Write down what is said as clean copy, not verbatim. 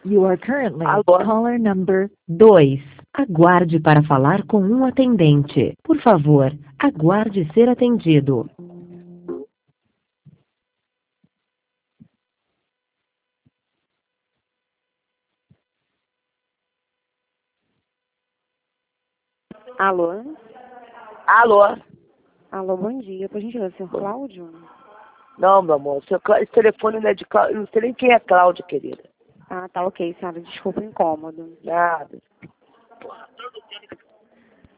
You are currently Alô? caller number 2. Aguarde para falar com um atendente. Por favor, aguarde ser atendido. Alô? Alô? Alô, bom dia. Por gentileza, senhor Cláudio? Não, meu amor, esse telefone não é de Cláudio. Eu não sei nem quem é Cláudio, querida. Ah, tá ok, senhora. Desculpa o incômodo. Nada.